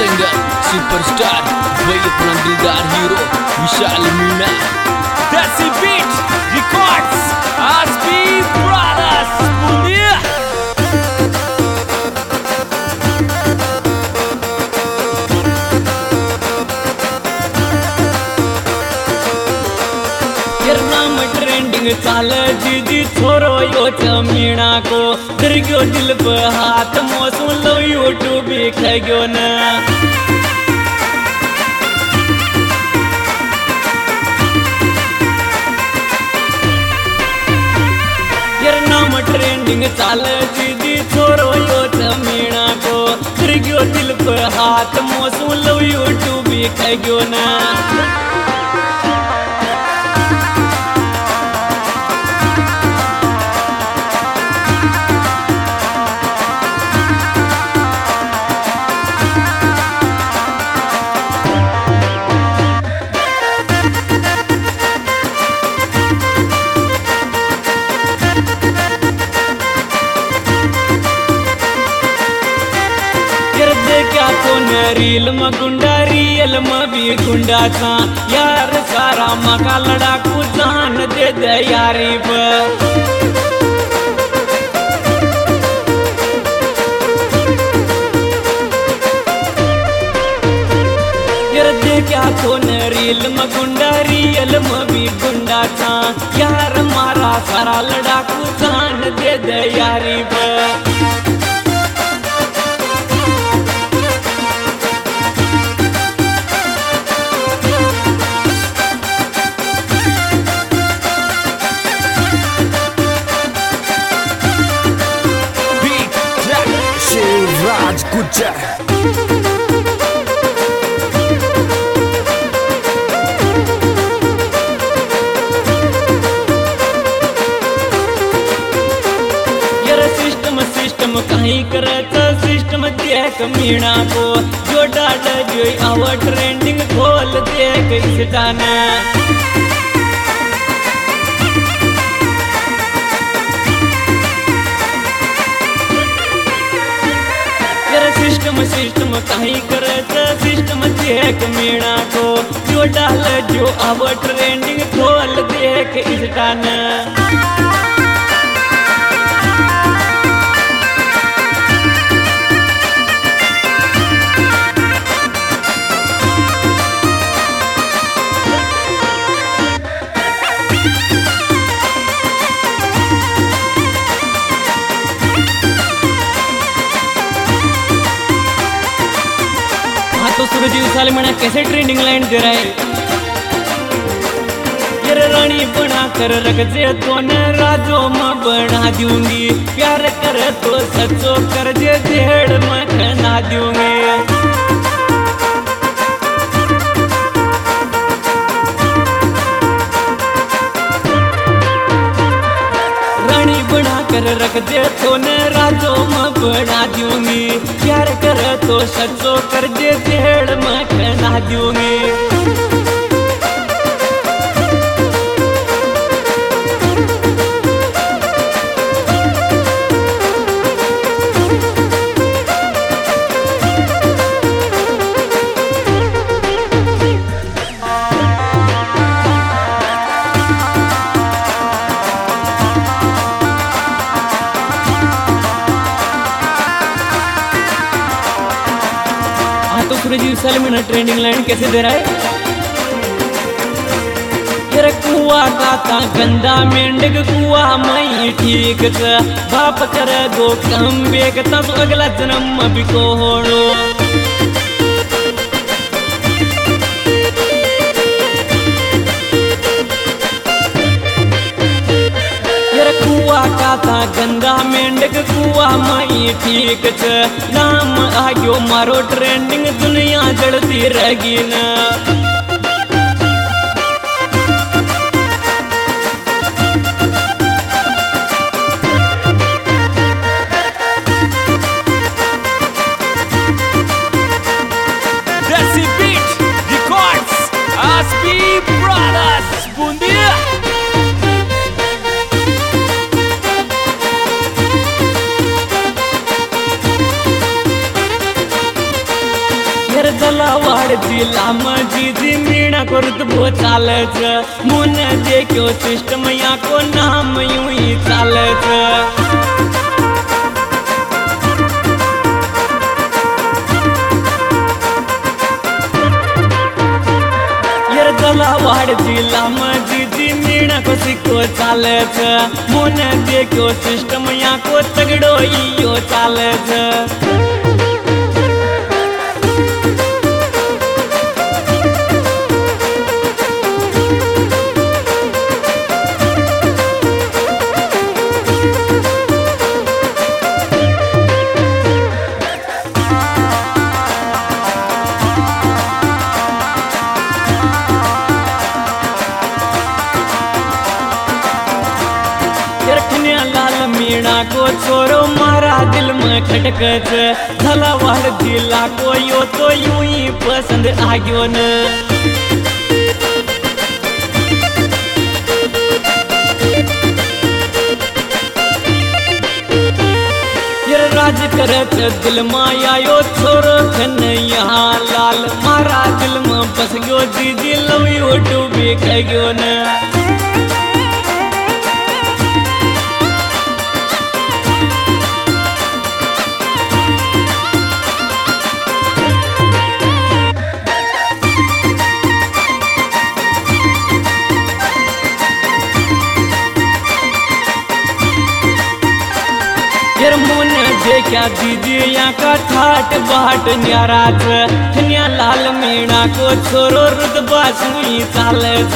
Singer superstar वही अपना दिलदार hero Vishal Meena. Desi beat records आसपी ब्रदर्स बूंदिया। नाम ट्रेंडिंग चाल जीजी छोरो यो मीणा को डर गयो दिल पे हाथ मौसम लो यूट्यूब ख गयो न। नाम ट्रेंडिंग चाल जीजी छोरो यो मीणा को डर गयो दिल पे हाथ मौसम लो यूट्यूब ख गयो न। रील में गुंडा रियल में भी गुंडा था यार सारा मका लड़ाकू जान दे दे यारी पर। क्या तो रील में गुंडा रियल में भी गुंडा था यार मारा सारा लड़ाकू जान दे दे यारी पर। राज गुज्जर सिस्टम कहीं करत सिस्टम देख मीणा को जो डाल जो आवर ट्रेंडिंग खोल देख इसटाना। सिस्टम कहीं करत सिस्टम देख मीणा को जो डाल जो आवर ट्रेंडिंग खोल देख इसटाना। तो सूरज साल मना कैसे ट्रेंडिंग लाइन दे रहा है। ये रानी बना कर रख जे तो न राजो में बना दूंगी प्यार कर तो सचो कर जे देड़ में खना दूंगी। रानी बना कर रख दे तो न राजो में बना दूंगी प्यार कर तो सचो कर जे देड़ में खना दूंगी। तो सूरज साल में ट्रेंडिंग लाइन कैसे दे रहा है। ये कुआ का गंदा मेंढक कुआ मई ठीक था बाप कर दो कम बेग तब अगला जन्म भी को होड़ो। कुआ का गंदा मेंढक कुआ मई ठीक छ नाम आयो मारो ट्रेंडिंग दुनिया जड़ती रहेगी ना। देसी बीट रिकॉर्ड्स आसपी ब्रदर्स बूंदिया। यार जलावाड जिल्हा मजीदी मीणा करत भो चालच मुन देखो सिस्टम या को नाम यूं ही चालच यार जलावाड जिल्हा मजीदी मीणा को सिक्को चालच मुन देखो सिस्टम या को तगड़ो यो चालच लाल मीणा को छोरो मारा दिल में खटकच जलावाड जिला को यो तो यूं ही पसंद आ गयो न यार राज करत दिल माया यो छोरो कन्हैया लाल मारा दिल में बस गयो दीदी लव यू टू बी कह गयो न देखा दीदी यहाँ का ठाट बाट न्याराज न्या लाल मीणा को छोरो रुतबा सुई चालच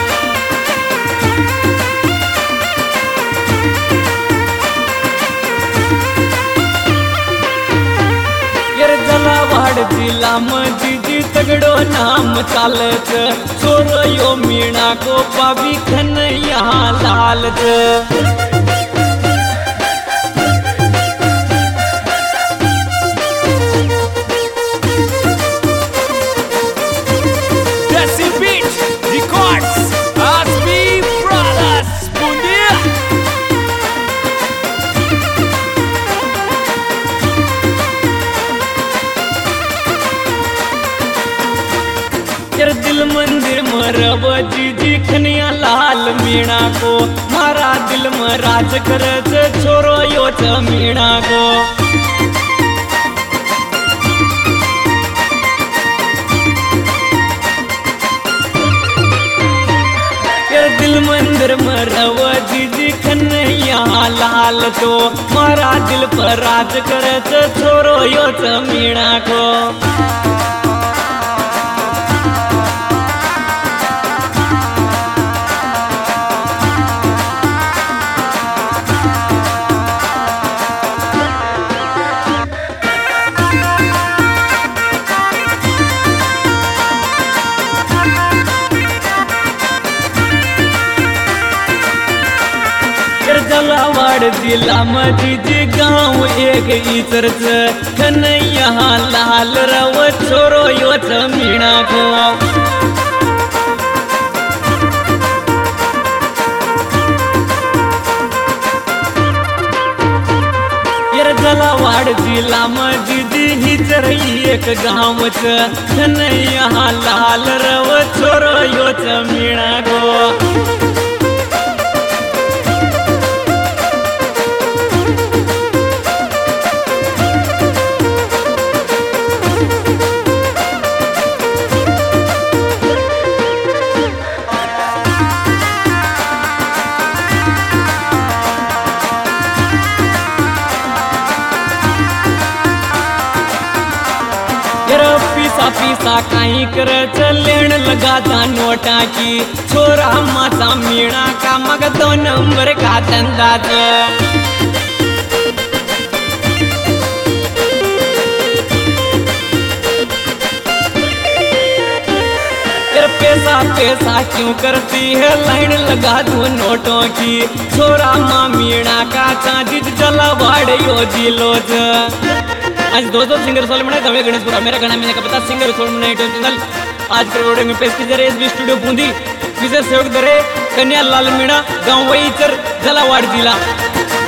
यार जलावाड जिला मजीदी तगड़ो नाम चालच छोरो यो मीणा को पावी कन्हैया लालच दिल मंदिर मरब जीजी खनिया लाल मीणा को मारा दिल में राज करत छोरो यो छ मीणा को दिल मंदिर मरब जीजी खनिया लाल तो मारा दिल पर राज करत छोरो यो छ मीणा को जलावाड जिला मजीदी गाँव एक इचरच कन्हैया लाल रव छोरो यो छ मीणा को यार जलावाड जिला मजीदी हिचर एक गाँव छ कन्हैया लाल रव छोरो यो छ मीणा को पीसा कहीं कर लेन लगा था नोटा की छोरा माता मीणा का मग 2 नंबर का धंधा पैसा पैसा क्यों करती है लाइन लगा दो नोटों की छोरा माँ मीणा का चांदी जलावाड यो जिलो आज दोस्तों सिंगर सोल में दवे गणेशपुरा मेरा गाना मैंने का पता सिंगर सोल में चैनल आज के में पेश की जा रही है स्टूडियो बूंदी विशेष सहयोग दे रहे कन्या लाल मीणा गाँव वही जलावाड जिला।